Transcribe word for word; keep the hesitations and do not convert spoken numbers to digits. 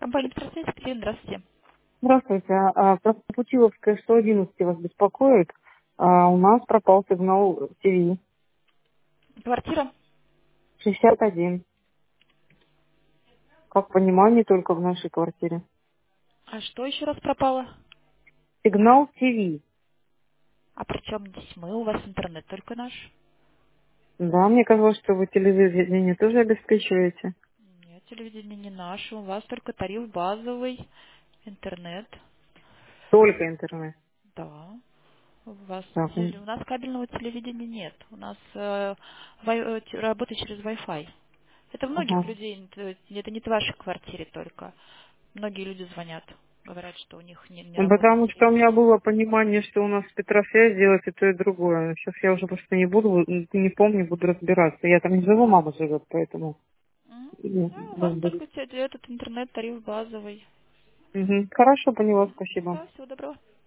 Компания «Просвет», Катерина, здравствуйте. Здравствуйте. А, Просто Путиловская сто одиннадцать вас беспокоит. А, У нас пропал сигнал ТВ Квартира. шестьдесят один. Как понимаю, не только в нашей квартире. А что еще раз пропало? Сигнал ТВ. А при чем здесь мы? У вас интернет только наш. Да, мне казалось, что вы телевидение тоже обеспечиваете. Нет, телевидение не наше. У вас только тариф базовый, интернет. Только интернет. Да. У вас Так, м, теле- у нас кабельного телевидения нет. У нас э, вай- э, те- работа через Wi-Fi. Это многих ага. людей, это это не в вашей квартире только. Многие люди звонят, говорят, что у них не, не Ну, работает потому что у меня телевидение. было понимание, что у нас в Петрофе делать и то, и другое. Сейчас я уже просто не буду, не помню, буду разбираться. Я там не живу, мама живет, поэтому... Мгм. м, Да, у вас м, только те- этот интернет, тариф базовый. Мгм. Хорошо, поняла, спасибо. Да, всего доброго.